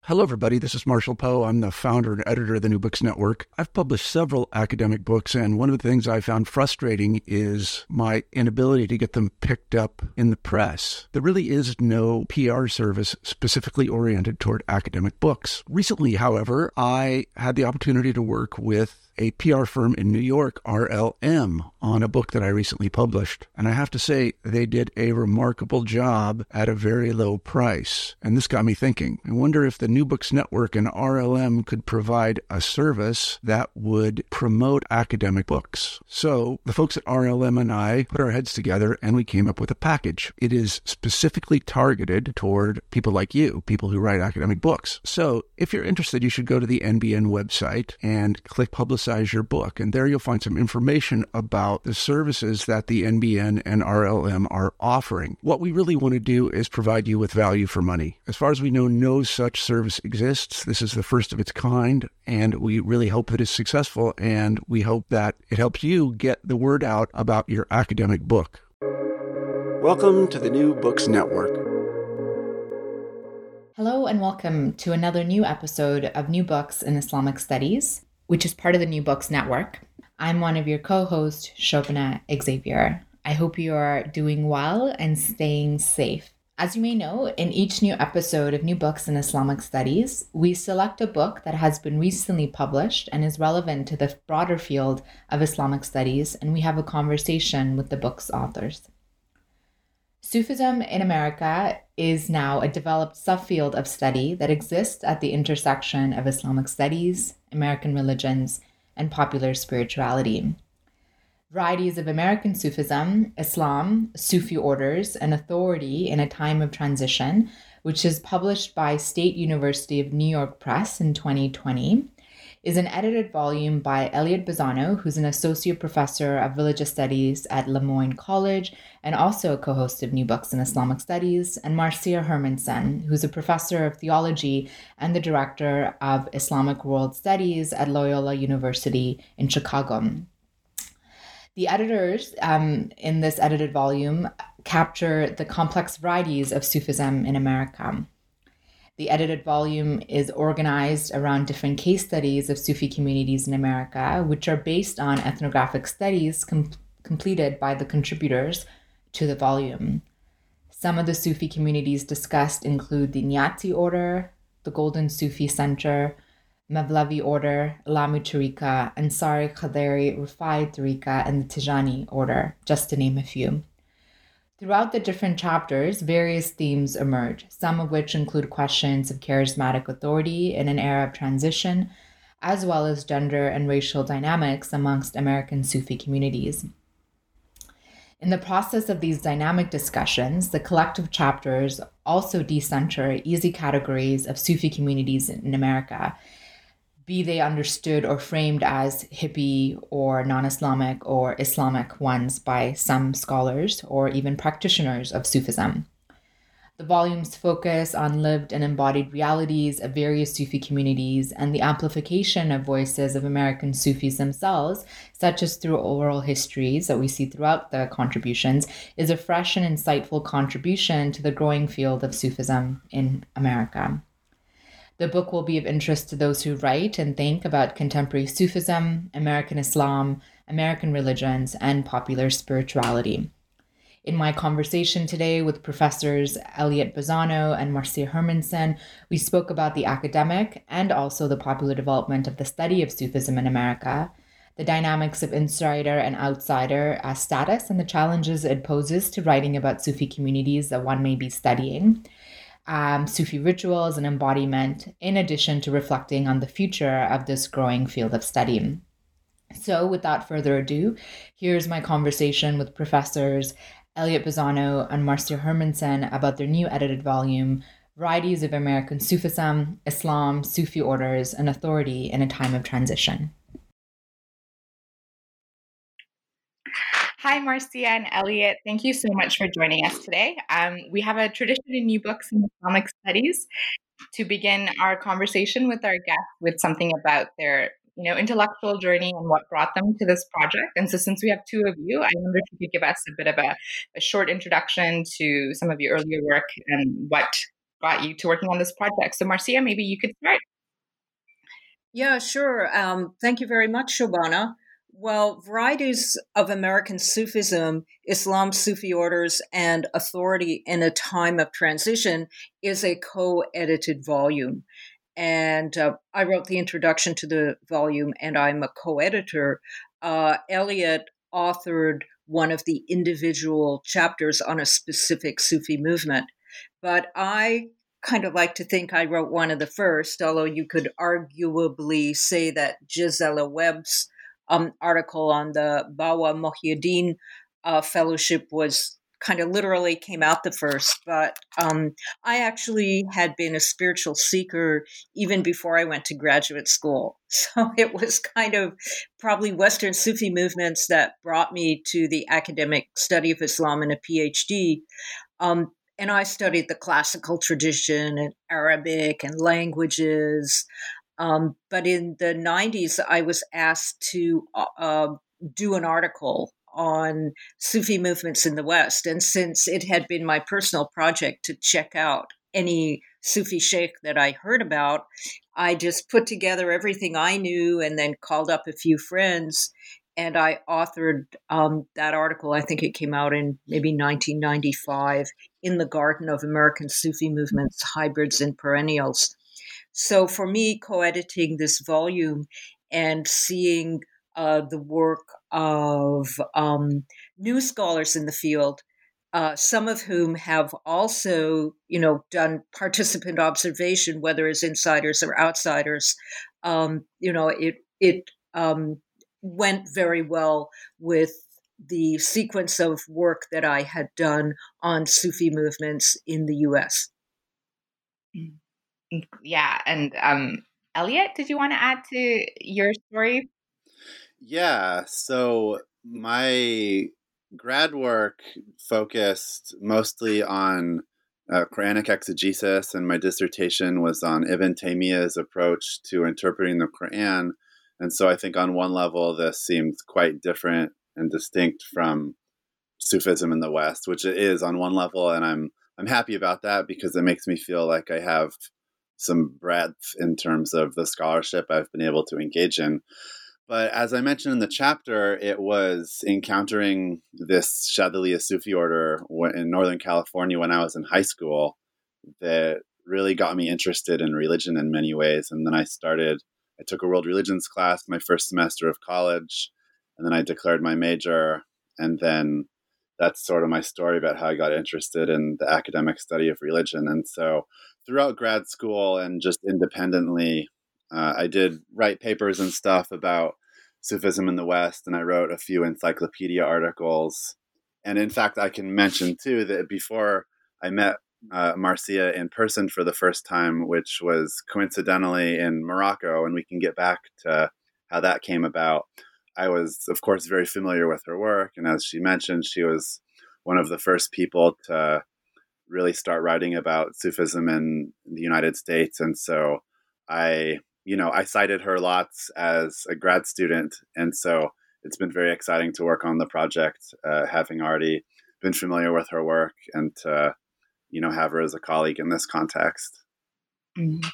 Hello, everybody. This is Marshall Poe. I'm the founder and editor of the New Books Network. I've published several academic books, and one of the things I found frustrating is my inability to get them picked up in the press. There really is no PR service specifically oriented toward academic books. Recently, however, I had the opportunity to work with a PR firm in New York, RLM, on a book that I recently published. And I have to say, they did a remarkable job at a very low price. And this got me thinking. I wonder if the New Books Network and RLM could provide a service that would promote academic books. So the folks at RLM and I put our heads together and we came up with a package. It is specifically targeted toward people like you, people who write academic books. So if you're interested, you should go to the NBN website and click Publicize Your Book. And there you'll find some information about the services that the NBN and RLM are offering. What we really want to do is provide you with value for money. As far as we know, no such service exists. This is the first of its kind, and we really hope that it's successful, and we hope that it helps you get the word out about your academic book. Welcome to the New Books Network. Hello and welcome to another new episode of New Books in Islamic Studies, which is part of the New Books Network. I'm one of your co-hosts, Shobana Xavier. I hope you are doing well and staying safe. As you may know, in each new episode of New Books in Islamic Studies, we select a book that has been recently published and is relevant to the broader field of Islamic studies, and we have a conversation with the book's authors. Sufism in America is now a developed subfield of study that exists at the intersection of Islamic studies, American religions, and popular spirituality. Varieties of American Sufism, Islam, Sufi orders, and authority in a time of transition, which is published by State University of New York Press in 2020, is an edited volume by Elliot Bisano, who's an associate professor of religious studies at Le Moyne College and also a co-host of New Books in Islamic Studies, and Marcia Hermanson, who's a professor of theology and the director of Islamic World Studies at Loyola University in Chicago. The editors in this edited volume capture the complex varieties of Sufism in America. The edited volume is organized around different case studies of Sufi communities in America, which are based on ethnographic studies completed by the contributors to the volume. Some of the Sufi communities discussed include the Niati order, the Golden Sufi Center, Mevlevi order, Lamu Tariqa, Ansari Qadari Rufai Tariqa, and the Tijani order, just to name a few. Throughout the different chapters, various themes emerge, some of which include questions of charismatic authority in an era of transition, as well as gender and racial dynamics amongst American Sufi communities. In the process of these dynamic discussions, the collective chapters also decenter easy categories of Sufi communities in America, be they understood or framed as hippie or non-Islamic or Islamic ones by some scholars or even practitioners of Sufism. The volumes focus on lived and embodied realities of various Sufi communities and the amplification of voices of American Sufis themselves, such as through oral histories that we see throughout the contributions, is a fresh and insightful contribution to the growing field of Sufism in America. The book will be of interest to those who write and think about contemporary Sufism, American Islam, American religions, and popular spirituality. In my conversation today with Professors Elliot Bisano and Marcia Hermanson, we spoke about the academic and also the popular development of the study of Sufism in America, the dynamics of insider and outsider status, and the challenges it poses to writing about Sufi communities that one may be studying, Sufi rituals and embodiment, in addition to reflecting on the future of this growing field of study. So without further ado, here's my conversation with Professors Elliot Bisano and Marcia Hermanson about their new edited volume, Varieties of American Sufism, Islam, Sufi Orders, and Authority in a Time of Transition. Hi, Marcia and Elliot. Thank you so much for joining us today. We have a tradition in New Books in Islamic Studies to begin our conversation with our guests with something about their intellectual journey and what brought them to this project. And so since we have two of you, I wonder if you could give us a bit of a short introduction to some of your earlier work and what got you to working on this project. So Marcia, maybe you could start. Yeah, sure. Thank you very much, Shobana. Well, Varieties of American Sufism, Islam, Sufi Orders, and Authority in a Time of Transition is a co-edited volume. And I wrote the introduction to the volume, and I'm a co-editor. Elliot authored one of the individual chapters on a specific Sufi movement. But I kind of like to think I wrote one of the first, although you could arguably say that Gisela Webb's article on the Bawa Mohyeddin Fellowship was kind of literally came out the first. But I actually had been a spiritual seeker even before I went to graduate school. So it was kind of probably Western Sufi movements that brought me to the academic study of Islam and a PhD. And I studied the classical tradition and Arabic and languages. But in the 90s, I was asked to do an article on Sufi movements in the West. And since it had been my personal project to check out any Sufi sheikh that I heard about, I just put together everything I knew and then called up a few friends. And I authored that article. I think it came out in maybe 1995 in the Garden of American Sufi Movements, Hybrids and Perennials. So for me, co-editing this volume and seeing the work of new scholars in the field, some of whom have also, done participant observation, whether as insiders or outsiders, it went very well with the sequence of work that I had done on Sufi movements in the U.S. Yeah, and Elliot, did you want to add to your story? Yeah, so my grad work focused mostly on Quranic exegesis, and my dissertation was on Ibn Taymiyyah's approach to interpreting the Quran. And so I think on one level, this seemed quite different and distinct from Sufism in the West, which it is on one level, and I'm happy about that because it makes me feel like I have some breadth in terms of the scholarship I've been able to engage in. But as I mentioned in the chapter, it was encountering this Shadhiliya Sufi order in Northern California when I was in high school that really got me interested in religion in many ways. And then I took a world religions class my first semester of college, and then I declared my major. And then that's sort of my story about how I got interested in the academic study of religion. And so throughout grad school and just independently, I did write papers and stuff about Sufism in the West, and I wrote a few encyclopedia articles. And in fact, I can mention too that before I met Marcia in person for the first time, which was coincidentally in Morocco, and we can get back to how that came about, I was, of course, very familiar with her work. And as she mentioned, she was one of the first people to really start writing about Sufism in the United States. And so I cited her lots as a grad student. And so it's been very exciting to work on the project, having already been familiar with her work and to, have her as a colleague in this context. Mm-hmm.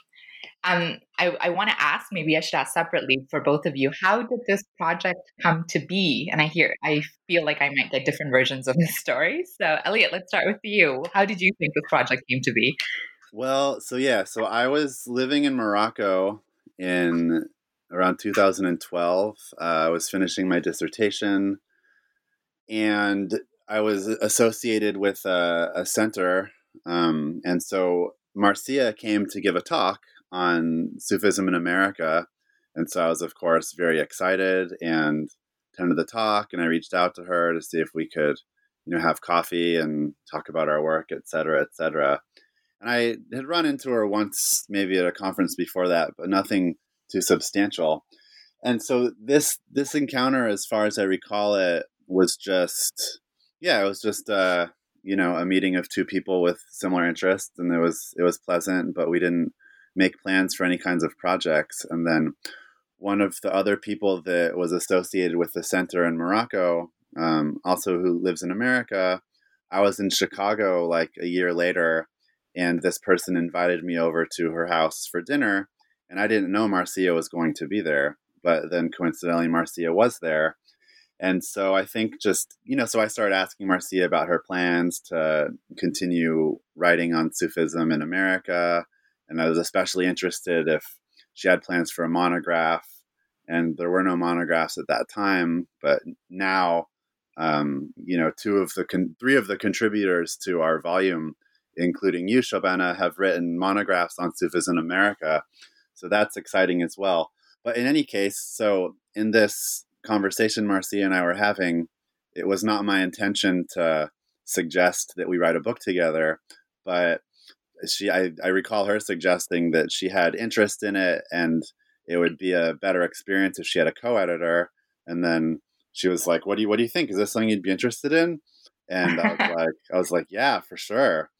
I want to ask, maybe I should ask separately for both of you, how did this project come to be? And I feel like I might get different versions of this story. So Elliot, let's start with you. How did you think this project came to be? Well, so I was living in Morocco in around 2012. I was finishing my dissertation, and I was associated with a center. And so Marcia came to give a talk on Sufism in America. And so I was, of course, very excited and attended the talk. And I reached out to her to see if we could, have coffee and talk about our work, et cetera, et cetera. And I had run into her once, maybe at a conference before that, but nothing too substantial. And so this encounter, as far as I recall it, was just, a meeting of two people with similar interests, and it was pleasant, but we didn't make plans for any kinds of projects. And then one of the other people that was associated with the center in Morocco, also who lives in America, I was in Chicago like a year later, and this person invited me over to her house for dinner, and I didn't know Marcia was going to be there, but then coincidentally Marcia was there. And so I think just, so I started asking Marcia about her plans to continue writing on Sufism in America. And I was especially interested if she had plans for a monograph. And there were no monographs at that time. But now, three of the contributors to our volume, including you, Shobana, have written monographs on Sufism in America. So that's exciting as well. But in any case, so in this conversation Marcia and I were having, it was not my intention to suggest that we write a book together, but I recall her suggesting that she had interest in it and it would be a better experience if she had a co-editor. And then she was like, what do you think? Is this something you'd be interested in? And I was like, yeah, for sure.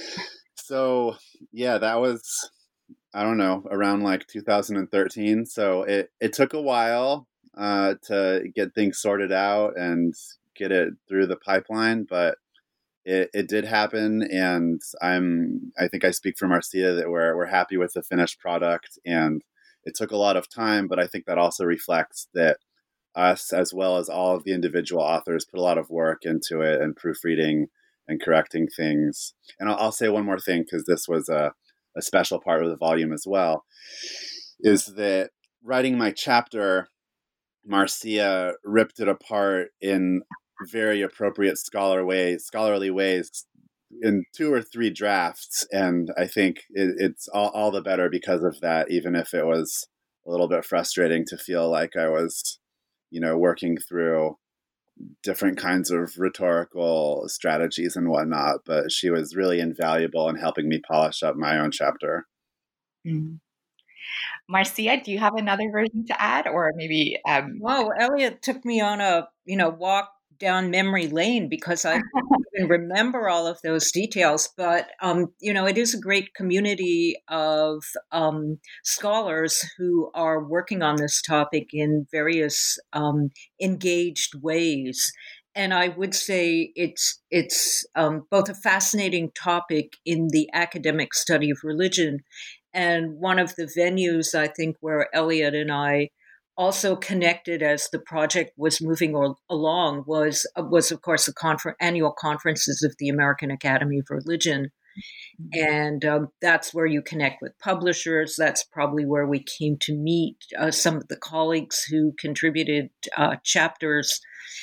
So yeah, that was, I don't know, around like 2013. So it took a while to get things sorted out and get it through the pipeline, but it did happen, and I think I speak for Marcia that we're happy with the finished product, and it took a lot of time, but I think that also reflects that us, as well as all of the individual authors, put a lot of work into it and proofreading and correcting things. And I'll say one more thing, because this was a special part of the volume as well, is that writing my chapter, Marcia ripped it apart in very appropriate scholarly ways in 2 or 3 drafts. And I think it's all the better because of that, even if it was a little bit frustrating to feel like I was, working through different kinds of rhetorical strategies and whatnot. But she was really invaluable in helping me polish up my own chapter. Mm. Marcia, do you have another version to add, or maybe? Well, Elliot took me on a walk down memory lane, because I even remember all of those details. But it is a great community of scholars who are working on this topic in various engaged ways. And I would say it's both a fascinating topic in the academic study of religion, and one of the venues, I think, where Elliot and I also connected as the project was moving along was of course, the annual conferences of the American Academy of Religion. And that's where you connect with publishers. That's probably where we came to meet some of the colleagues who contributed chapters.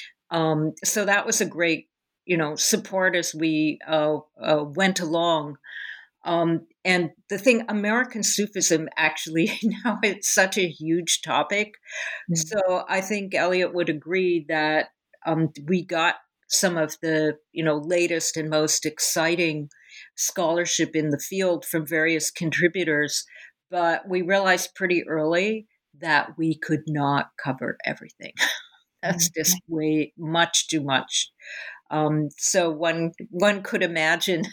So that was a great, support as we went along. And the thing, American Sufism, actually, now it's such a huge topic. Mm-hmm. So I think Elliot would agree that we got some of the, latest and most exciting scholarship in the field from various contributors. But we realized pretty early that we could not cover everything. That's just way much too much. So one could imagine,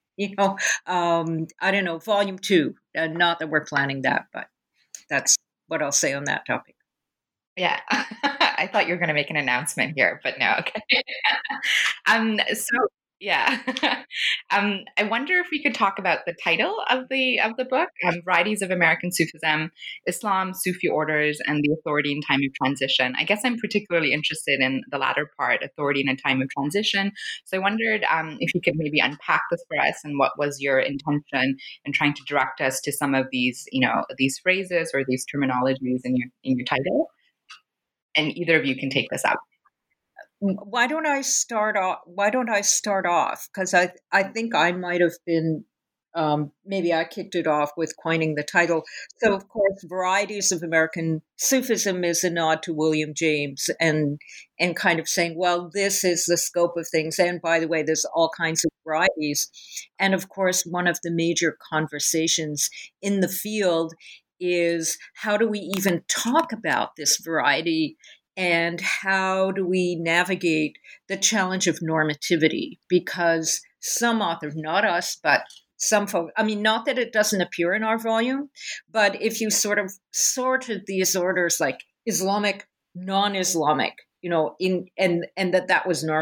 I don't know, volume 2. Not that we're planning that, but that's what I'll say on that topic. Yeah, I thought you were going to make an announcement here, but no. Okay. So yeah, I wonder if we could talk about the title of the book: Varieties of American Sufism, Islam, Sufi Orders, and the Authority in Time of Transition. I guess I'm particularly interested in the latter part, Authority in a Time of Transition. So I wondered if you could maybe unpack this for us, and what was your intention in trying to direct us to some of these, these phrases or these terminologies in your title. And either of you can take this up. Why don't I start off? Because I think I might have been, maybe I kicked it off with coining the title. So, of course, Varieties of American Sufism is a nod to William James and kind of saying, well, this is the scope of things. And by the way, there's all kinds of varieties. And of course, one of the major conversations in the field is, how do we even talk about this variety, and how do we navigate the challenge of normativity? Because some authors, not us, but some folks, not that it doesn't appear in our volume, but if you sort of sorted these orders like Islamic, non-Islamic, and that was normative,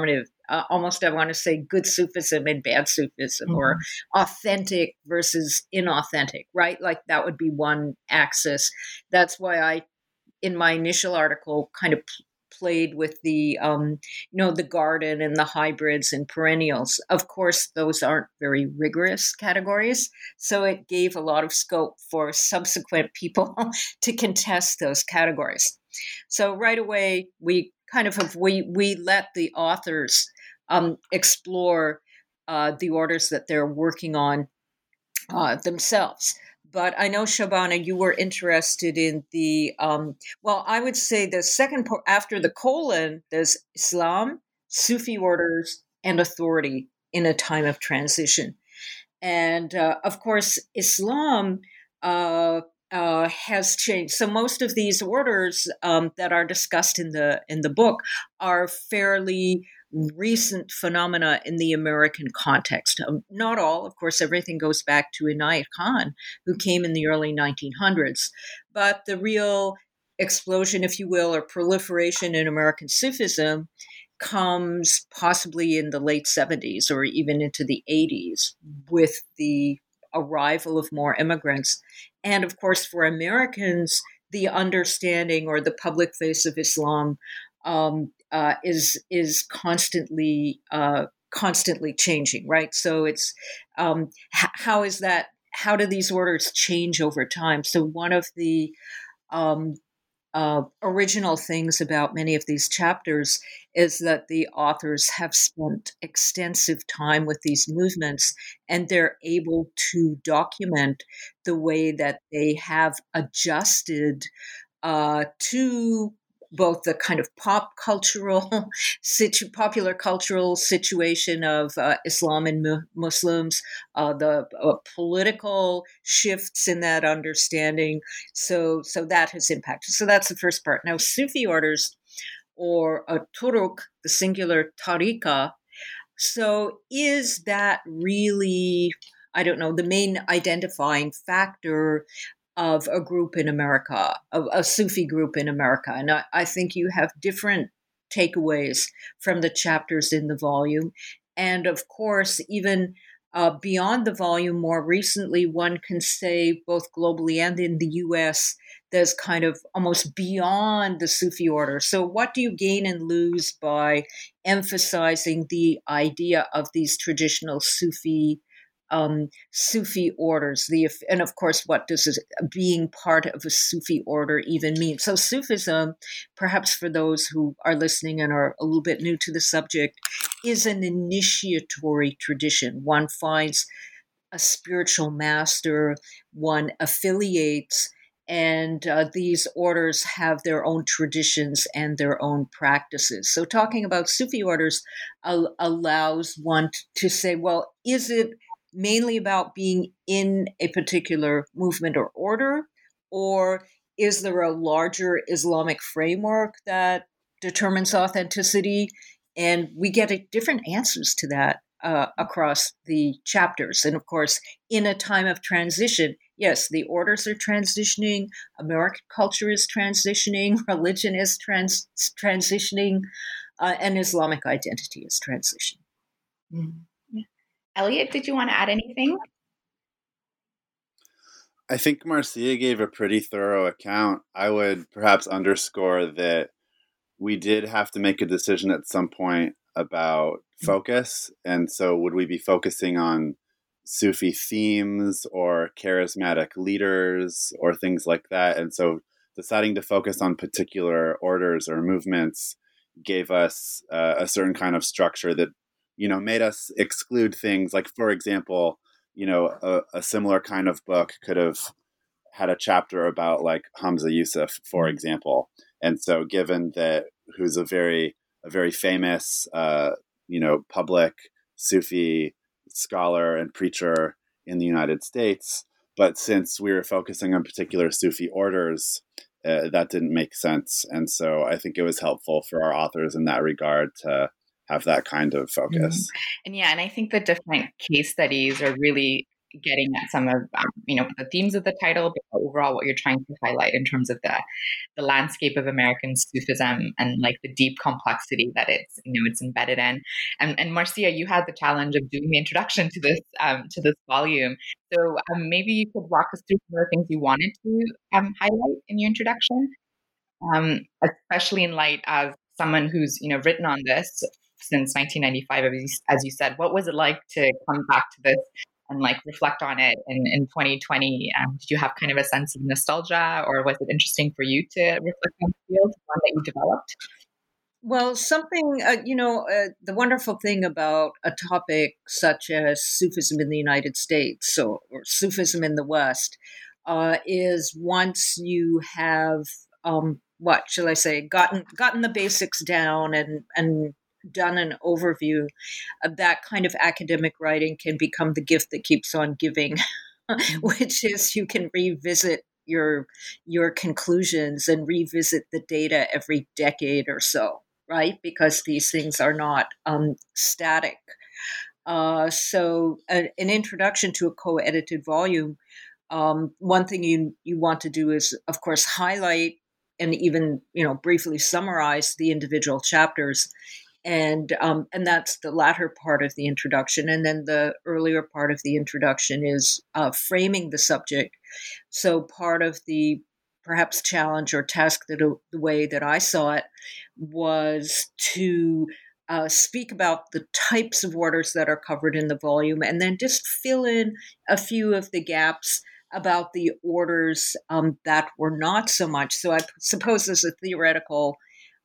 almost, I want to say, good Sufism and bad Sufism, or authentic versus inauthentic, right? Like that would be one axis. That's why I, in my initial article, kind of played with the the garden and the hybrids and perennials. Of course, those aren't very rigorous categories, so it gave a lot of scope for subsequent people to contest those categories. So right away, we kind of we let the authors explore the orders that they're working on themselves. But I know, Shobana, you were interested in the, I would say the second part after the colon, there's Islam, Sufi orders, and authority in a time of transition. And of course, Islam has changed. So most of these orders that are discussed in the book are fairly recent phenomena in the American context. Not all, of course, everything goes back to Inayat Khan, who came in the early 1900s. But the real explosion, if you will, or proliferation in American Sufism comes possibly in the late 70s or even into the 80s with the arrival of more immigrants. And of course, for Americans, the understanding or the public face of Islam is constantly changing, right? So it's how is that? How do these orders change over time? So one of the original things about many of these chapters is that the authors have spent extensive time with these movements, and they're able to document the way that they have adjusted to both the kind of popular cultural situation of Islam and Muslims, the political shifts in that understanding. So that has impacted. So that's the first part. Now, Sufi orders, or turuk, the singular tariqa. So is that really, I don't know, the main identifying factor of a group in America, of a Sufi group in America? And I think you have different takeaways from the chapters in the volume. And of course, even beyond the volume, more recently, one can say both globally and in the US, there's kind of almost beyond the Sufi order. So what do you gain and lose by emphasizing the idea of these traditional Sufi orders, and of course, what does being part of a Sufi order even mean? So Sufism, perhaps for those who are listening and are a little bit new to the subject, is an initiatory tradition. One finds a spiritual master, one affiliates, and these orders have their own traditions and their own practices. So talking about Sufi orders allows one to say, well, is it mainly about being in a particular movement or order, or is there a larger Islamic framework that determines authenticity? And we get different answers to that across the chapters. And of course, in a time of transition, yes, the orders are transitioning, American culture is transitioning, religion is transitioning, and Islamic identity is transitioning. Mm. Elliot, did you want to add anything? I think Marcia gave a pretty thorough account. I would perhaps underscore that we did have to make a decision at some point about focus. And so would we be focusing on Sufi themes or charismatic leaders or things like that? And so deciding to focus on particular orders or movements gave us a certain kind of structure that made us exclude things like, for example, a similar kind of book could have had a chapter about like Hamza Yusuf, for example. And so given that who's a very famous, public Sufi scholar and preacher in the United States, but since we were focusing on particular Sufi orders, that didn't make sense. And so I think it was helpful for our authors in that regard to have that kind of focus. And I think the different case studies are really getting at some of the themes of the title, but overall what you're trying to highlight in terms of the landscape of American Sufism and like the deep complexity that it's embedded in. And Marcia, you had the challenge of doing the introduction to this volume. So maybe you could walk us through some of the things you wanted to highlight in your introduction, especially in light of someone who's written on this since 1995, as you said. What was it like to come back to this and like reflect on it in 2020? Did you have kind of a sense of nostalgia, or was it interesting for you to reflect on the field, one that you developed? Well, something, the wonderful thing about a topic such as Sufism in the United States or Sufism in the West is once you have, what shall I say, gotten the basics down and done an overview, that kind of academic writing can become the gift that keeps on giving, which is you can revisit your conclusions and revisit the data every decade or so, right? Because these things are not static. So an introduction to a co-edited volume, one thing you want to do is, of course, highlight and even briefly summarize the individual chapters. And that's the latter part of the introduction. And then the earlier part of the introduction is framing the subject. So part of the perhaps challenge or task, the way that I saw it, was to speak about the types of orders that are covered in the volume, and then just fill in a few of the gaps about the orders that were not so much. So I suppose there's a theoretical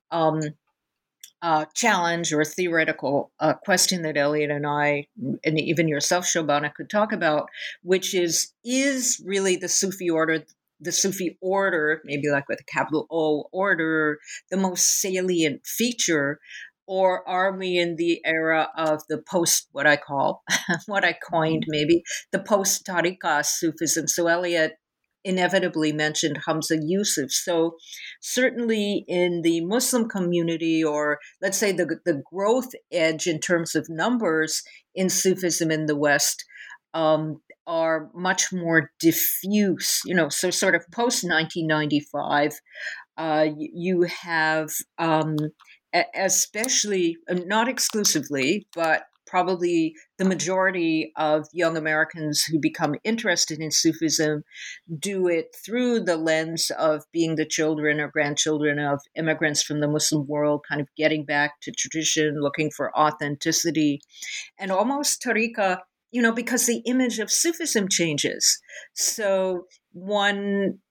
challenge or a theoretical question that Elliot and I, and even yourself, Shobana, could talk about, which is really the Sufi order, maybe like with a capital O order, the most salient feature, or are we in the era of the post, what I coined maybe, the post-Tariqa Sufism? So Elliot inevitably mentioned Hamza Yusuf. So certainly in the Muslim community, or let's say the growth edge in terms of numbers in Sufism in the West, are much more diffuse. So sort of post 1995, you have, especially, not exclusively, but probably the majority of young Americans who become interested in Sufism do it through the lens of being the children or grandchildren of immigrants from the Muslim world, kind of getting back to tradition, looking for authenticity, and almost tariqa, because the image of Sufism changes. So one,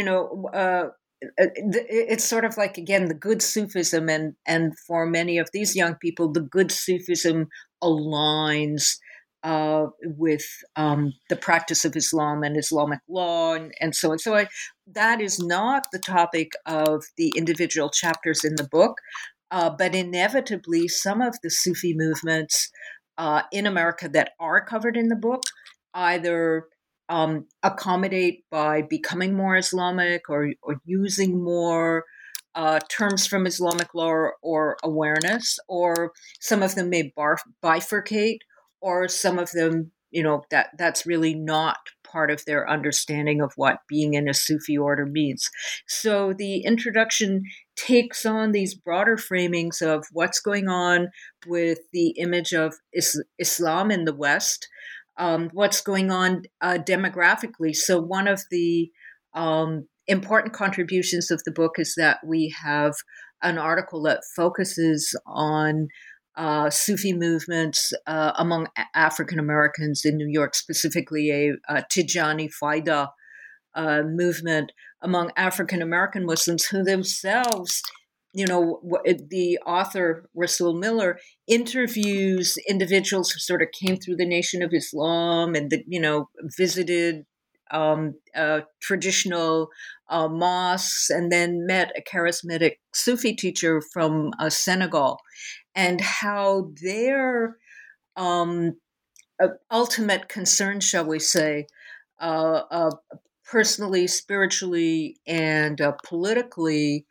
it's sort of like, again, the good Sufism, and for many of these young people, the good Sufism aligns with the practice of Islam and Islamic law and so on. So that is not the topic of the individual chapters in the book, but inevitably some of the Sufi movements in America that are covered in the book either accommodate by becoming more Islamic or using more terms from Islamic law or awareness, or some of them may bifurcate, or some of them, that's really not part of their understanding of what being in a Sufi order means. So the introduction takes on these broader framings of what's going on with the image of Islam in the West, what's going on demographically. So one of the important contributions of the book is that we have an article that focuses on Sufi movements among African Americans in New York, specifically a Tijani Faida movement among African American Muslims who themselves, the author Rasul Miller interviews individuals who sort of came through the Nation of Islam and visited traditional mosques, and then met a charismatic Sufi teacher from Senegal, and how their ultimate concern, shall we say, personally, spiritually, and politically,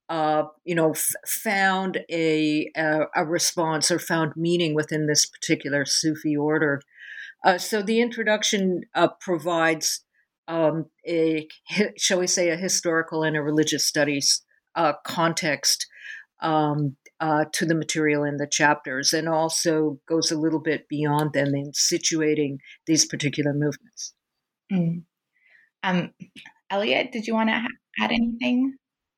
found a response or found meaning within this particular Sufi order. So the introduction provides shall we say, a historical and a religious studies context to the material in the chapters, and also goes a little bit beyond them in situating these particular movements. Mm. Elliot, did you want to add anything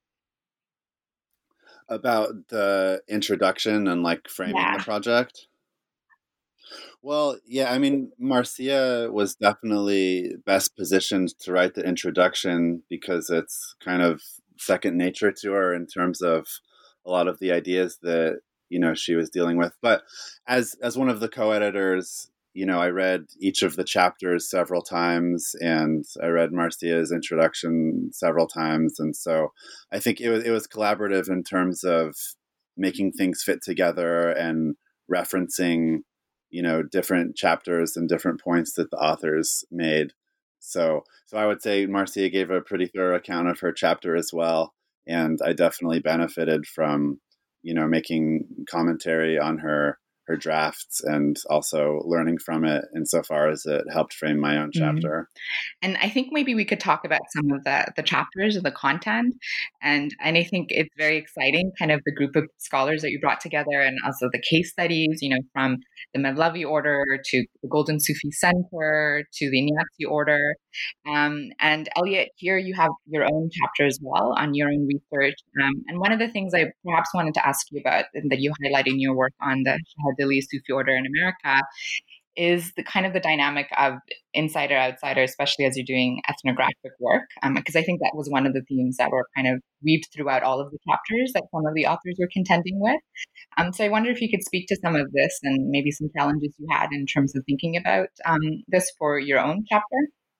about the introduction and like framing the project? Well, yeah, I mean, Marcia was definitely best positioned to write the introduction because it's kind of second nature to her in terms of a lot of the ideas that, she was dealing with. But as one of the co-editors, I read each of the chapters several times, and I read Marcia's introduction several times, and so I think it was collaborative in terms of making things fit together and referencing different chapters and different points that the authors made. So I would say Marcia gave a pretty thorough account of her chapter as well, and I definitely benefited from making commentary on her drafts and also learning from it insofar as it helped frame my own chapter. And I think maybe we could talk about some of the chapters and the content. And I think it's very exciting, kind of the group of scholars that you brought together, and also the case studies, from the Mevlevi order to the Golden Sufi Center to the Inyasi order. And Elliot, here you have your own chapter as well on your own research. And one of the things I perhaps wanted to ask you about, and that you highlight in your work on the Shahadili Sufi order in America, is the kind of the dynamic of insider outsider, especially as you're doing ethnographic work, because I think that was one of the themes that were kind of weaved throughout all of the chapters that some of the authors were contending with. So I wonder if you could speak to some of this and maybe some challenges you had in terms of thinking about this for your own chapter.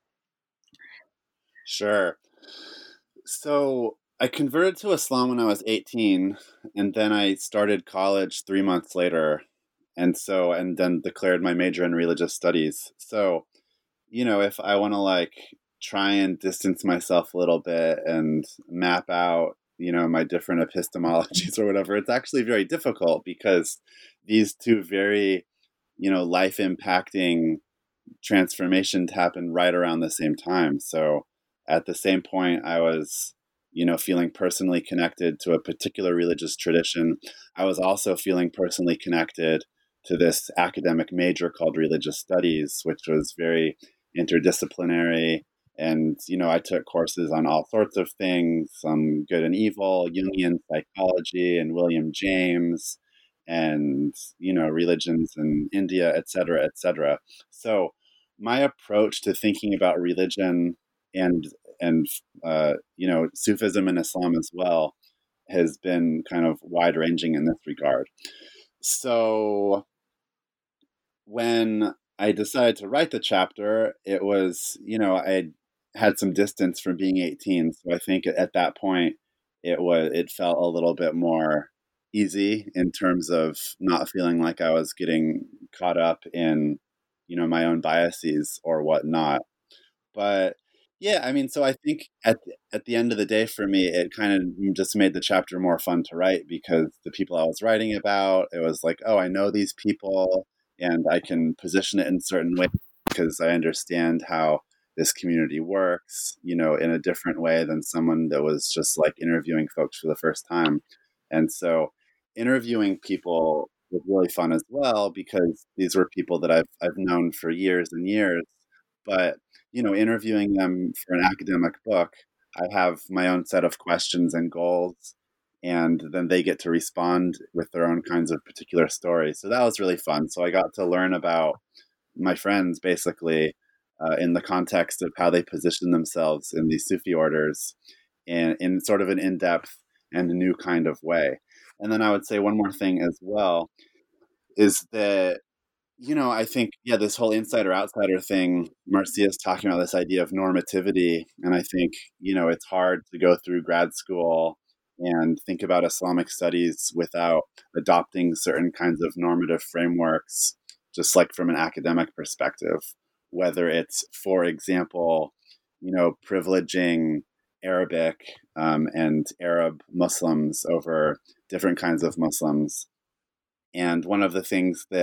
Sure. So I converted to Islam when I was 18, and then I started college 3 months later, and then declared my major in religious studies. So, if I want to like try and distance myself a little bit and map out, my different epistemologies or whatever, it's actually very difficult because these two very, life impacting transformations happened right around the same time. So at the same point, I was, feeling personally connected to a particular religious tradition. I was also feeling personally connected to this academic major called religious studies, which was very interdisciplinary. And, I took courses on all sorts of things, good and evil, Jungian psychology, and William James, and, religions in India, et cetera, et cetera. So my approach to thinking about religion and Sufism and Islam as well has been kind of wide ranging in this regard. So when I decided to write the chapter, it was, I had some distance from being 18. So I think at that point it felt a little bit more easy in terms of not feeling like I was getting caught up in, my own biases or whatnot. But yeah, I mean, so I think at the end of the day, for me, it kind of just made the chapter more fun to write because the people I was writing about, it was like, oh, I know these people, and I can position it in certain ways because I understand how this community works, in a different way than someone that was just like interviewing folks for the first time. And so interviewing people was really fun as well because these were people that I've known for years and years. But interviewing them for an academic book, I have my own set of questions and goals, and then they get to respond with their own kinds of particular stories. So that was really fun. So I got to learn about my friends basically in the context of how they position themselves in these Sufi orders and in sort of an in-depth and a new kind of way. And then I would say one more thing as well is that I think, this whole insider outsider thing, Marcia's talking about this idea of normativity. And I think, it's hard to go through grad school and think about Islamic studies without adopting certain kinds of normative frameworks, just like from an academic perspective, whether it's, for example, privileging Arabic and Arab Muslims over different kinds of Muslims. And one of the things that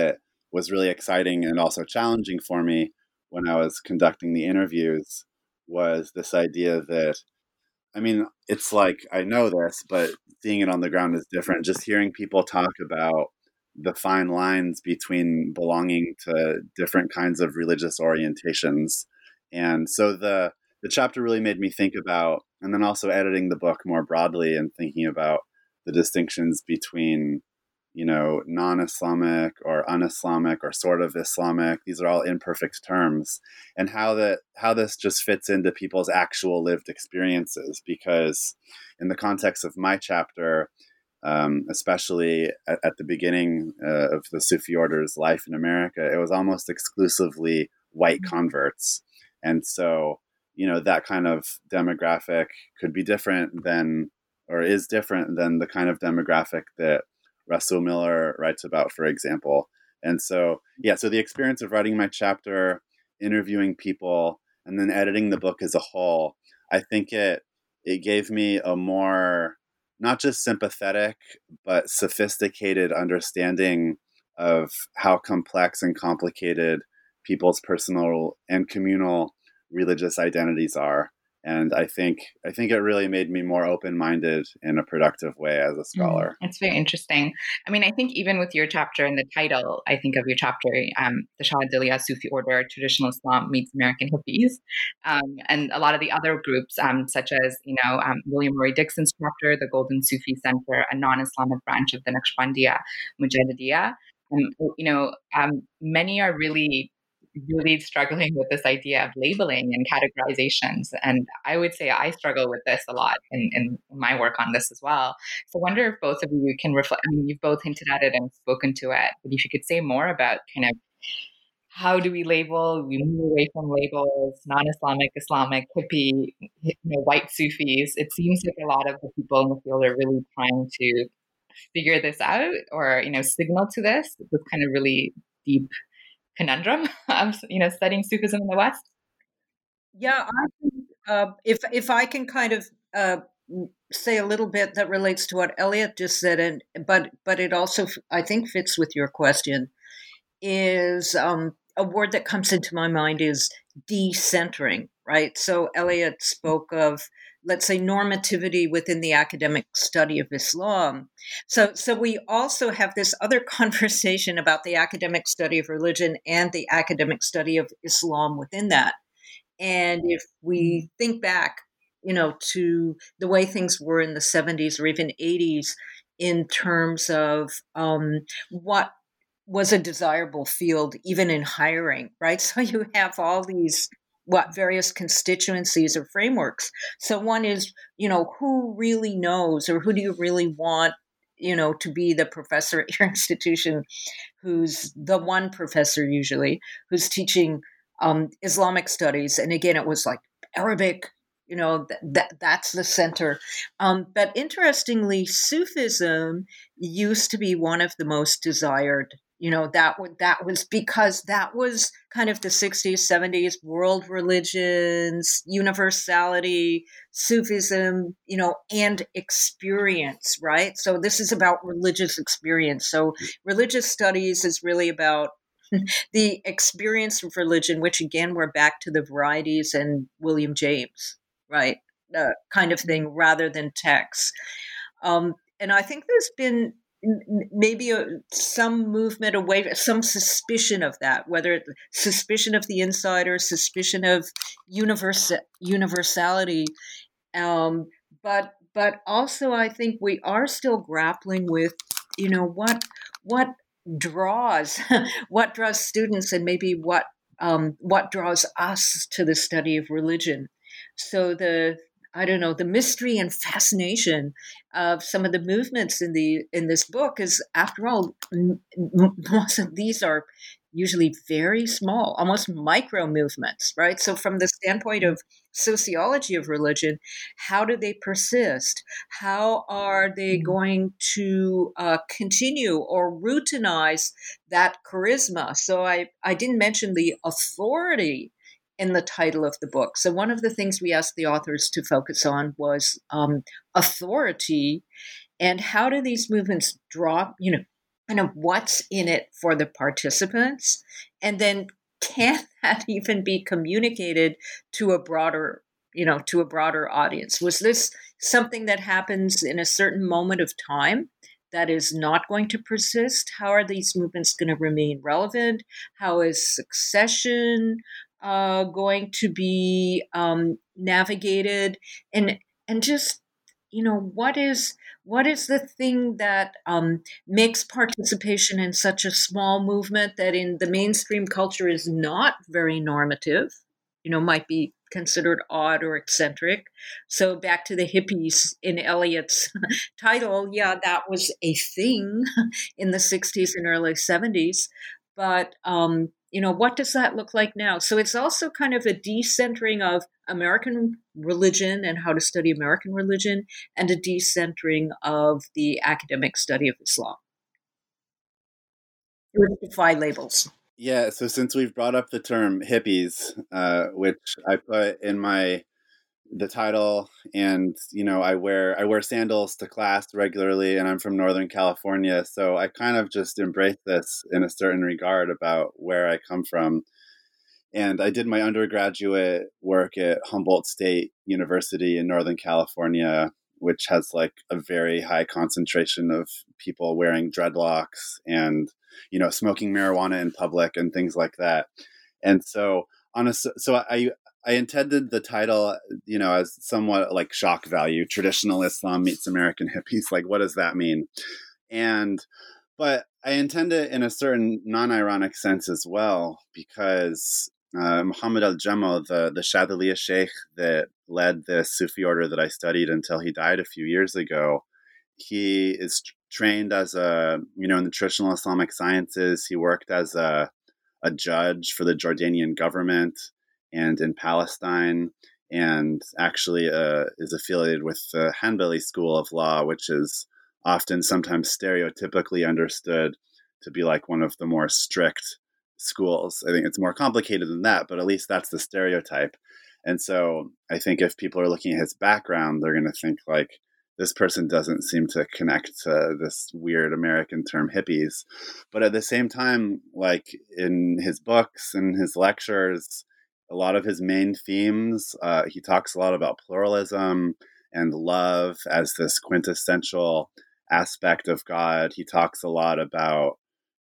was really exciting and also challenging for me when I was conducting the interviews was this idea that, I mean, it's like, I know this, but seeing it on the ground is different. Just hearing people talk about the fine lines between belonging to different kinds of religious orientations. And so the chapter really made me think about, and then also editing the book more broadly and thinking about the distinctions between, non-Islamic or un-Islamic or sort of Islamic. These are all imperfect terms, and how this just fits into people's actual lived experiences. Because in the context of my chapter, especially at the beginning of the Sufi order's life in America, it was almost exclusively white converts. And so, that kind of demographic could be different than, or is different than, the kind of demographic that Russell Miller writes about, for example. And so, so the experience of writing my chapter, interviewing people, and then editing the book as a whole, I think it gave me a more, not just sympathetic, but sophisticated understanding of how complex and complicated people's personal and communal religious identities are. And I think it really made me more open-minded in a productive way as a scholar. It's very interesting. I mean, I think even with your chapter and the title, I think of your chapter, the Shahadiliya Sufi Order, Traditional Islam Meets American Hippies, and a lot of the other groups, such as, William Murray Dixon's chapter, the Golden Sufi Center, a non-Islamic branch of the Naqshbandiya Mujahidiyya. Many are really struggling with this idea of labeling and categorizations. And I would say I struggle with this a lot in my work on this as well. So I wonder if both of you can reflect, I mean, you've both hinted at it and spoken to it, but if you could say more about kind of how do we label, we move away from labels, non-Islamic, Islamic, hippie, white Sufis. It seems like a lot of the people in the field are really trying to figure this out or, signal to this with kind of really deep conundrum of studying Sufism in the West. Yeah, I think if I can kind of say a little bit that relates to what Elliot just said, but it also I think fits with your question, is a word that comes into my mind is decentering, right? So Elliot spoke of, let's say, normativity within the academic study of Islam. So we also have this other conversation about the academic study of religion and the academic study of Islam within that. And if we think back, to the way things were in the 70s or even 80s in terms of what was a desirable field, even in hiring, right? So you have all these various constituencies or frameworks. So one is, who really knows, or who do you really want, to be the professor at your institution, who's the one professor usually who's teaching Islamic studies. And again, it was like Arabic, that's the center. But interestingly, Sufism used to be one of the most desired. That was because that was kind of the 60s, 70s, world religions, universality, Sufism, and experience, right? So this is about religious experience. So religious studies is really about the experience of religion, which again, we're back to the varieties and William James, right? Kind of thing, rather than texts. And I think there's been maybe some movement away, some suspicion of that, whether it's suspicion of the insider, suspicion of universality. But also I think we are still grappling with, what draws what draws students, and maybe what draws us to the study of religion. So the mystery and fascination of some of the movements in this book is, after all, most of these are usually very small, almost micro movements, right? So from the standpoint of sociology of religion, how do they persist? How are they going to continue or routinize that charisma? So I didn't mention the authority in the title of the book. So one of the things we asked the authors to focus on was authority, and how do these movements draw, kind of what's in it for the participants, and then can that even be communicated to a broader audience? Was this something that happens in a certain moment of time that is not going to persist? How are these movements going to remain relevant? How is succession going to be navigated? And just, what is the thing that makes participation in such a small movement that in the mainstream culture is not very normative, might be considered odd or eccentric? So back to the hippies in Eliot's title, yeah, that was a thing in the 60s and early 70s. But, what does that look like now? So it's also kind of a decentering of American religion and how to study American religion, and a decentering of the academic study of Islam. Defy labels. Yeah, so since we've brought up the term hippies, which I put in the title, and I wear sandals to class regularly, and I'm from Northern California, so I kind of just embrace this in a certain regard about where I come from. And I did my undergraduate work at Humboldt State University in Northern California, which has like a very high concentration of people wearing dreadlocks and smoking marijuana in public and things like that. And so I intended the title, as somewhat like shock value: traditional Islam meets American hippies. Like, what does that mean? But I intend it in a certain non-ironic sense as well, because Muhammad al-Jamal, the Shadhiliya Sheikh that led the Sufi order that I studied until he died a few years ago, he is trained as in the traditional Islamic sciences. He worked as a judge for the Jordanian government and in Palestine, and actually is affiliated with the Hanbali school of law, which is often sometimes stereotypically understood to be like one of the more strict schools. I think it's more complicated than that, but at least that's the stereotype. And so I think if people are looking at his background, they're going to think like, this person doesn't seem to connect to this weird American term hippies. But at the same time, like in his books and his lectures, a lot of his main themes, he talks a lot about pluralism and love as this quintessential aspect of God. He talks a lot about,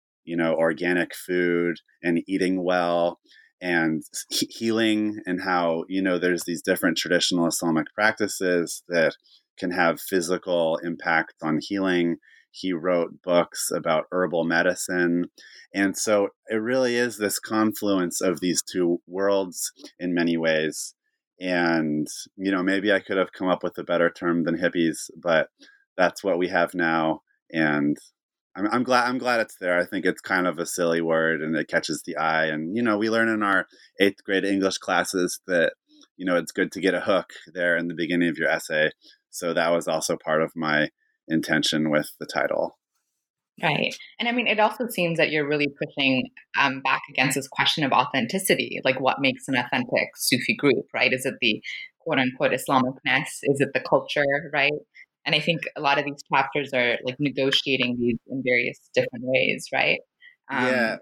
organic food and eating well and healing, and how, there's these different traditional Islamic practices that can have physical impact on healing. He wrote books about herbal medicine. And so it really is this confluence of these two worlds in many ways. And, maybe I could have come up with a better term than hippies, but that's what we have now. And I'm glad it's there. I think it's kind of a silly word and it catches the eye. And, we learn in our 8th grade English classes that, it's good to get a hook there in the beginning of your essay. So that was also part of my intention with the title. Right. And I mean, it also seems that you're really pushing back against this question of authenticity, like what makes an authentic Sufi group, right? Is it the quote unquote Islamicness? Is it the culture, right? And I think a lot of these chapters are like negotiating these in various different ways, right? Yeah.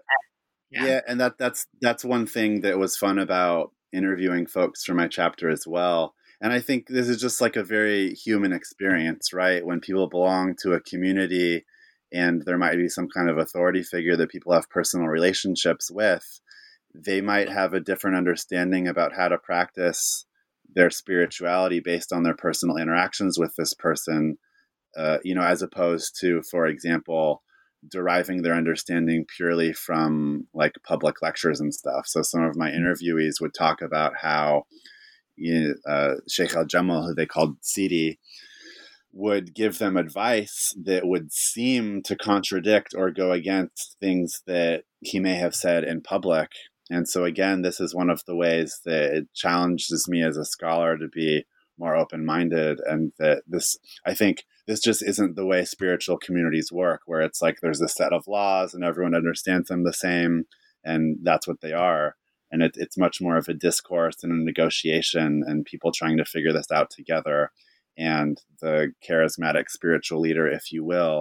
And that's one thing that was fun about interviewing folks for my chapter as well. And I think this is just like a very human experience, right? When people belong to a community and there might be some kind of authority figure that people have personal relationships with, they might have a different understanding about how to practice their spirituality based on their personal interactions with this person, as opposed to, for example, deriving their understanding purely from like public lectures and stuff. So some of my interviewees would talk about how Sheikh al-Jamal, who they called Sidi, would give them advice that would seem to contradict or go against things that he may have said in public. And so again, this is one of the ways that it challenges me as a scholar to be more open-minded, and that I think this just isn't the way spiritual communities work, where it's like there's a set of laws and everyone understands them the same, and that's what they are. And it's much more of a discourse and a negotiation and people trying to figure this out together. And the charismatic spiritual leader, if you will,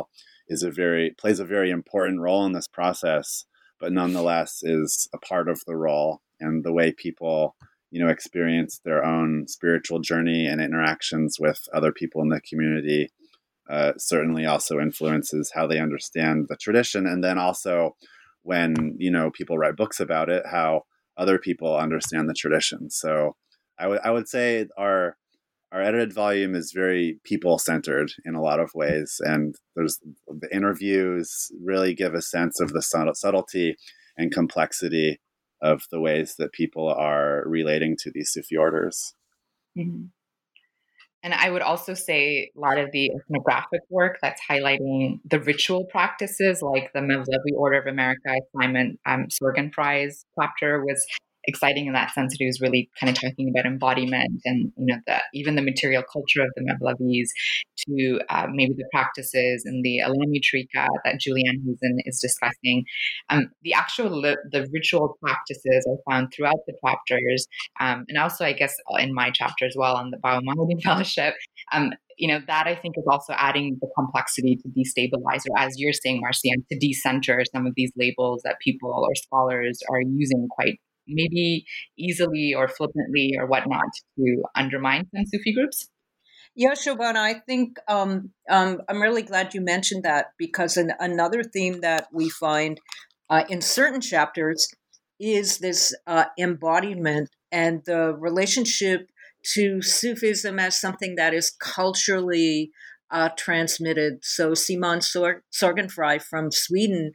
plays a very important role in this process, but nonetheless is a part of the role, and the way people experience their own spiritual journey and interactions with other people in the community certainly also influences how they understand the tradition. And then also when, people write books about it, how other people understand the tradition. So I would say our edited volume is very people-centered in a lot of ways. And there's the interviews really give a sense of the subtlety and complexity of the ways that people are relating to these Sufi orders. Mm-hmm. And I would also say a lot of the ethnographic work that's highlighting the ritual practices, like the Mevlevi Order of America, Simon Sorgenfrei's chapter was exciting in that sense. That he was really kind of talking about embodiment and even the material culture of the Mevlevis to maybe the practices in the Alami Trika that Julianne Husen is discussing. The actual the ritual practices I found throughout the chapters, and also I guess in my chapter as well on the Biomodeling Fellowship. That I think is also adding the complexity to destabilize, or as you're saying, Marcia, to decenter some of these labels that people or scholars are using quite maybe easily or flippantly or whatnot to undermine some Sufi groups? Yeah, Shobana, I think I'm really glad you mentioned that, because another theme that we find in certain chapters is this embodiment and the relationship to Sufism as something that is culturally transmitted. So Simon Sorgenfrei from Sweden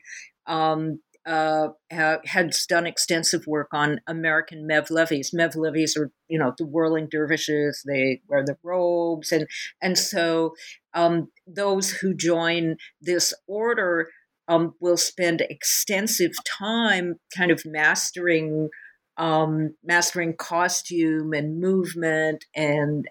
has done extensive work on American Mevlevis. Mevlevis are, the whirling dervishes. They wear the robes, and so those who join this order will spend extensive time kind of mastering costume and movement and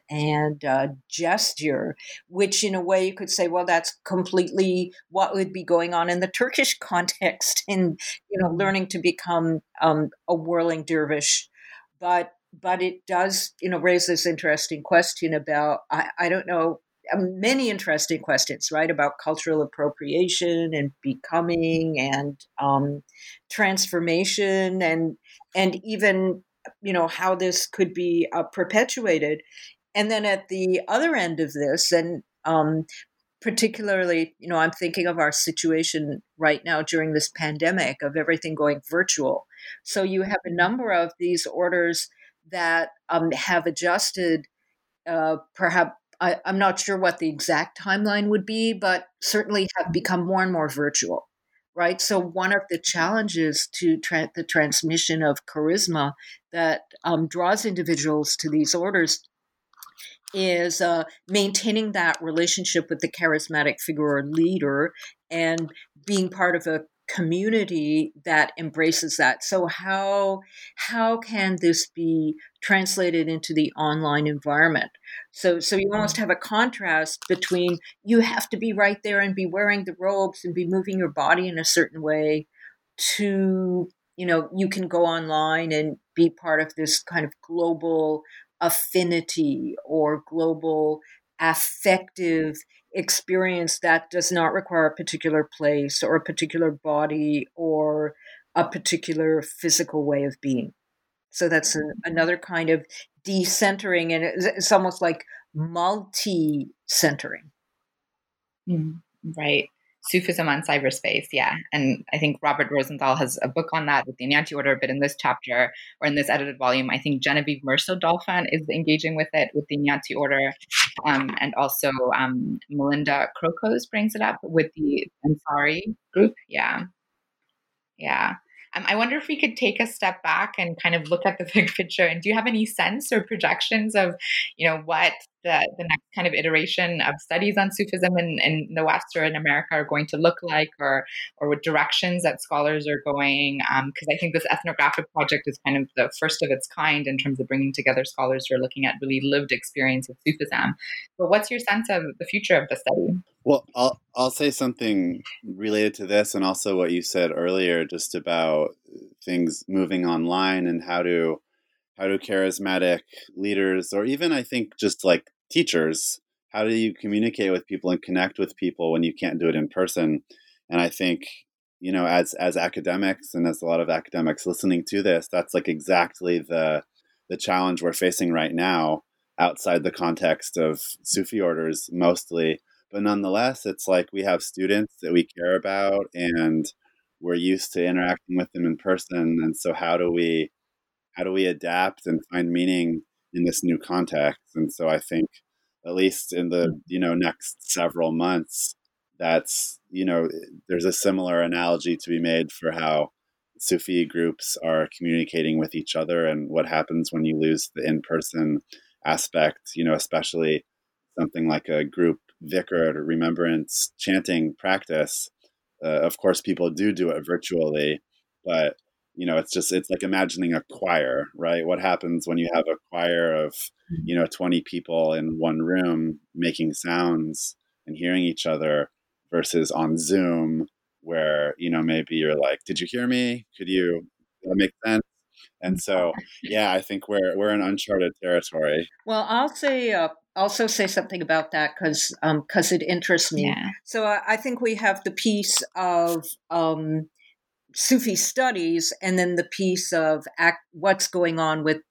gesture, which in a way you could say, well, that's completely what would be going on in the Turkish context in learning to become a whirling dervish. But it does raise this interesting question about I don't know, many interesting questions, right, about cultural appropriation and becoming and transformation and even how this could be perpetuated. And then at the other end of this, and particularly, I'm thinking of our situation right now during this pandemic of everything going virtual. So you have a number of these orders that have adjusted, perhaps. I'm not sure what the exact timeline would be, but certainly have become more and more virtual, right? So one of the challenges to the transmission of charisma that draws individuals to these orders is maintaining that relationship with the charismatic figure or leader and being part of a community that embraces that. So how can this be translated into the online environment? So you almost have a contrast between you have to be right there and be wearing the robes and be moving your body in a certain way to, you can go online and be part of this kind of global affinity or global affective experience that does not require a particular place or a particular body or a particular physical way of being. So that's another kind of decentering, and it's almost like multi-centering. Right. Sufism on cyberspace, yeah. And I think Robert Rosenthal has a book on that with the Iñati Order, but in this chapter, or in this edited volume, I think Genevieve Merceau-Dolphin is engaging with it, with the Iñati Order, and also Melinda Krokos brings it up with the Ansari group, yeah. I wonder if we could take a step back and kind of look at the big picture. And do you have any sense or projections of, what the next kind of iteration of studies on Sufism in the West or in America are going to look like, or what directions that scholars are going? Because I think this ethnographic project is kind of the first of its kind in terms of bringing together scholars who are looking at really lived experience of Sufism. But what's your sense of the future of the study? Well, I'll say something related to this, and also what you said earlier, just about things moving online and how do charismatic leaders, or even I think just like teachers, how do you communicate with people and connect with people when you can't do it in person? And I think, as academics and as a lot of academics listening to this, that's like exactly the challenge we're facing right now outside the context of Sufi orders mostly. But nonetheless, it's like we have students that we care about and we're used to interacting with them in person. And so how do we adapt and find meaning in this new context? And so I think, at least in the next several months, that's there's a similar analogy to be made for how Sufi groups are communicating with each other and what happens when you lose the in-person aspect, especially something like a group dhikr, remembrance chanting practice. Of course, people do it virtually, but it's like imagining a choir, right? What happens when you have a choir of 20 people in one room making sounds and hearing each other versus on Zoom where maybe you're like, did you hear me? Does that make sense? And so I think we're in uncharted territory. Well, I'll say also say something about that because it interests me. Yeah. So I think we have the piece of Sufi studies, and then the piece of what's going on with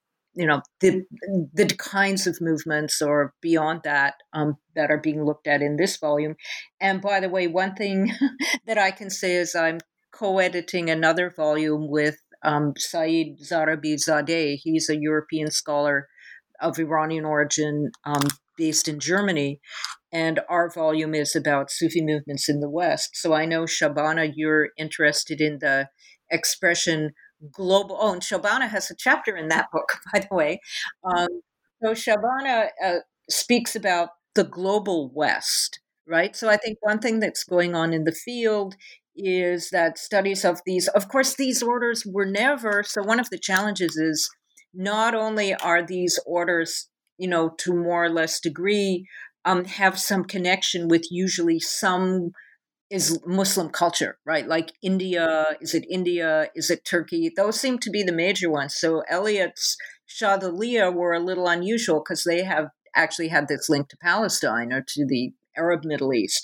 the kinds of movements or beyond that that are being looked at in this volume. And by the way, one thing that I can say is I'm co-editing another volume with Saeed Zarabi-Zadeh. He's a European scholar of Iranian origin based in Germany. And our volume is about Sufi movements in the West. So I know, Shabana, you're interested in the expression global. Oh, and Shabana has a chapter in that book, by the way. So Shabana speaks about the global West, right? So I think one thing that's going on in the field is that studies of these orders were never, so one of the challenges is not only are these orders, to more or less degree, have some connection with usually some is Muslim culture, right? Like India, is it Turkey? Those seem to be the major ones. So Eliot's Shadhaliya were a little unusual because they have actually had this link to Palestine or to the Arab Middle East.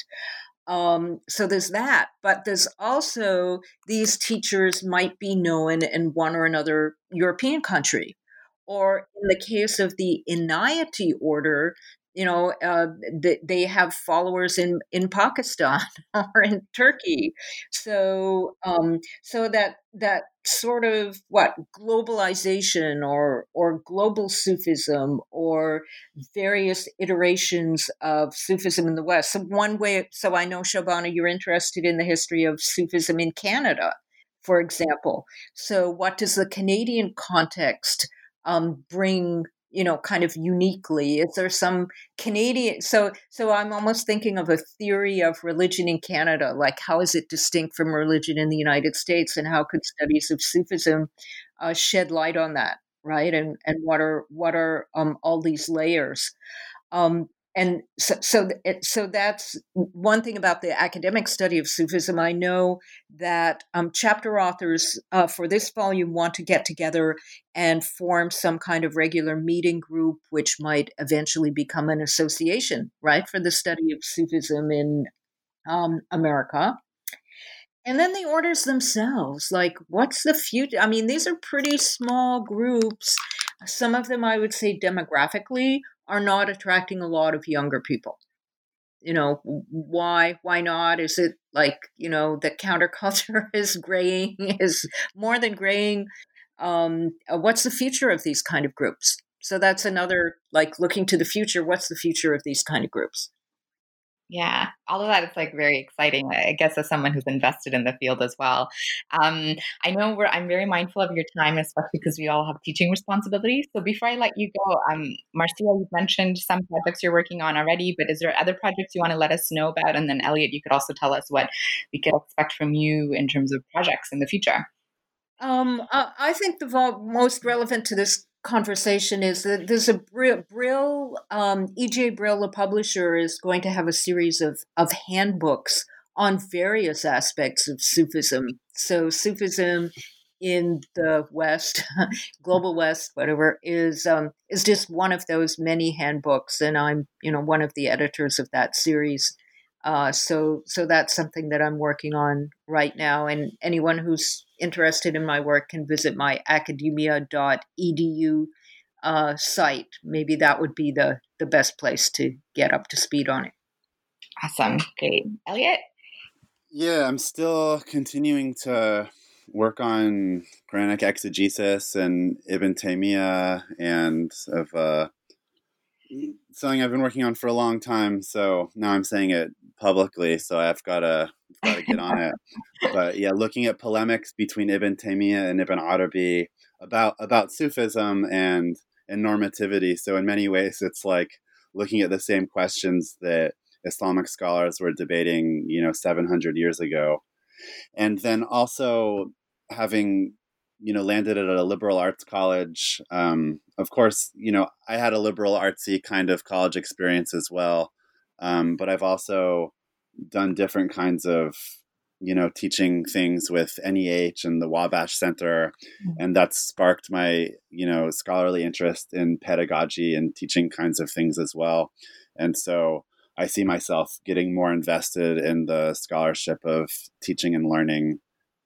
So there's that, but there's also these teachers might be known in one or another European country. Or in the case of the Inayati order, they have followers in Pakistan or in Turkey. So that sort of globalization or global Sufism or various iterations of Sufism in the West. So one way, so I know, Shabana, you're interested in the history of Sufism in Canada, for example. So what does the Canadian context bring, kind of uniquely? Is there some Canadian? So I'm almost thinking of a theory of religion in Canada, like how is it distinct from religion in the United States, and how could studies of Sufism shed light on that, right? And what are all these layers? And so that's one thing about the academic study of Sufism. I know that chapter authors for this volume want to get together and form some kind of regular meeting group, which might eventually become an association, right, for the study of Sufism in America. And then the orders themselves, like what's the future? I mean, these are pretty small groups. Some of them, I would say, demographically are not attracting a lot of younger people. Why not? Is it like, the counterculture is graying, is more than graying? What's the future of these kind of groups? So that's another, like, looking to the future. What's the future of these kind of groups? Yeah, all of that is like very exciting, I guess, as someone who's invested in the field as well. I know I'm very mindful of your time, especially because we all have teaching responsibilities. So before I let you go, Marcia, you've mentioned some projects you're working on already, but is there other projects you want to let us know about? And then Elliot, you could also tell us what we could expect from you in terms of projects in the future. I think the most relevant to this conversation is that there's a Brill, E.J. Brill, the publisher, is going to have a series of handbooks on various aspects of Sufism. So Sufism in the West, global West, whatever, is just one of those many handbooks, and I'm one of the editors of that series. So that's something that I'm working on right now, and anyone who's interested in my work can visit my academia.edu site. Maybe that would be the best place to get up to speed on it. Awesome. Great. Elliot? Yeah, I'm still continuing to work on Quranic exegesis and Ibn Taymiyyah, and of something I've been working on for a long time. So now I'm saying it publicly, so I've got to get on it. But yeah, looking at polemics between Ibn Taymiyyah and Ibn Arabi about Sufism and normativity. So in many ways, it's like looking at the same questions that Islamic scholars were debating, 700 years ago. And then also having, landed at a liberal arts college. Of course, I had a liberal artsy kind of college experience as well. But I've also done different kinds of, teaching things with NEH and the Wabash Center. And that's sparked my, scholarly interest in pedagogy and teaching kinds of things as well. And so I see myself getting more invested in the scholarship of teaching and learning,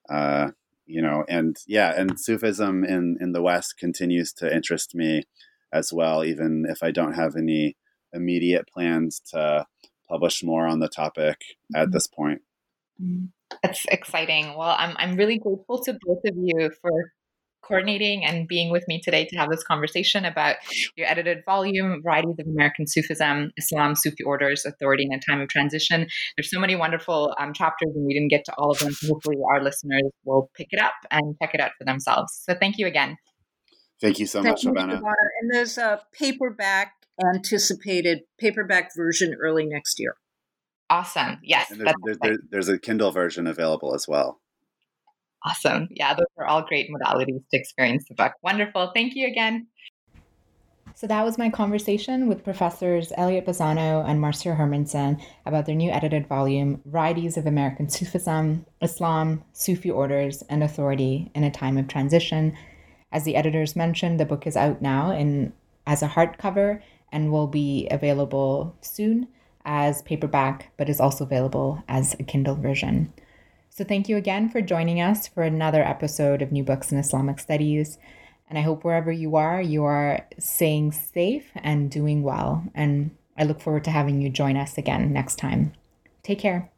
and Sufism in the West continues to interest me as well, even if I don't have any immediate plans to publish more on the topic at this point. That's exciting. Well, I'm really grateful to both of you for coordinating and being with me today to have this conversation about your edited volume, Varieties of American Sufism, Islam, Sufi Orders, Authority in a Time of Transition. There's so many wonderful chapters, and we didn't get to all of them. So hopefully our listeners will pick it up and check it out for themselves. So thank you again. Thank you so much, Shobana. And there's a anticipated paperback version early next year. Awesome. Yes. And there's a Kindle version available as well. Awesome. Yeah, those are all great modalities to experience the book. Wonderful. Thank you again. So that was my conversation with Professors Elliot Bazzano and Marcia Hermanson about their new edited volume, Varieties of American Sufism, Islam, Sufi Orders, and Authority in a Time of Transition. As the editors mentioned, the book is out now as a hardcover and will be available soon as paperback, but is also available as a Kindle version. So thank you again for joining us for another episode of New Books in Islamic Studies. And I hope wherever you are staying safe and doing well. And I look forward to having you join us again next time. Take care.